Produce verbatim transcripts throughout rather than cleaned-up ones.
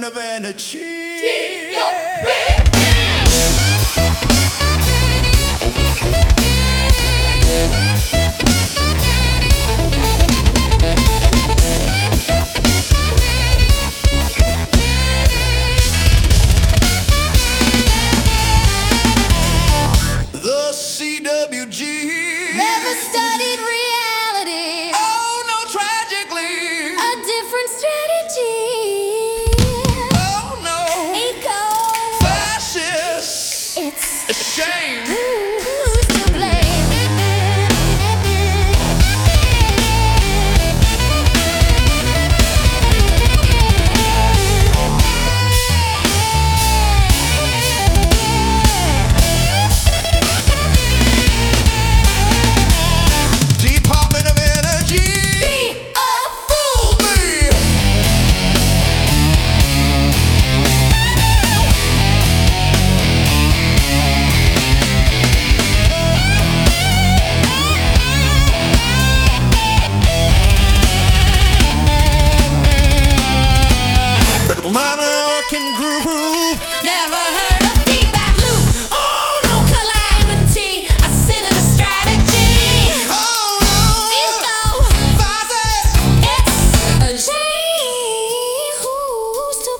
of Energy. The C W G never studied reality. Oh no, tragically, A different strategy. oh no, Eco fascist. It's A shame. who's to blame? Department of Energy. Be a Fool me. American groove. never heard of feedback loop. Oh no, calamity. A sinister strategy. Oh no, Eco fascist. It's a shame. Who's to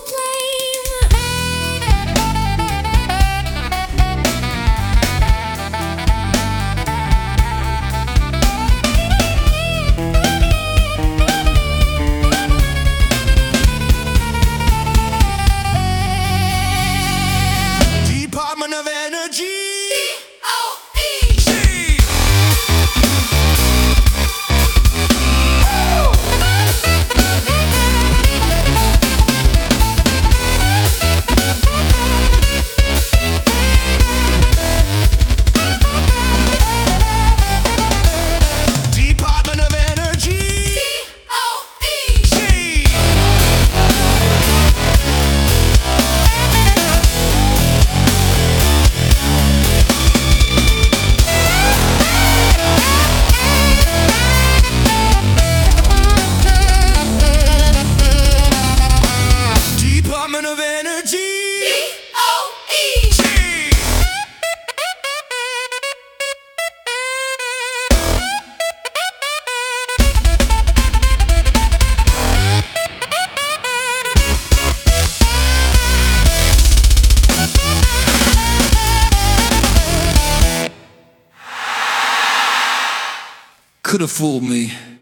Department of Energy. O E G. Department of Energy. O E G. Department of Energy. O E G. Could have fooled me.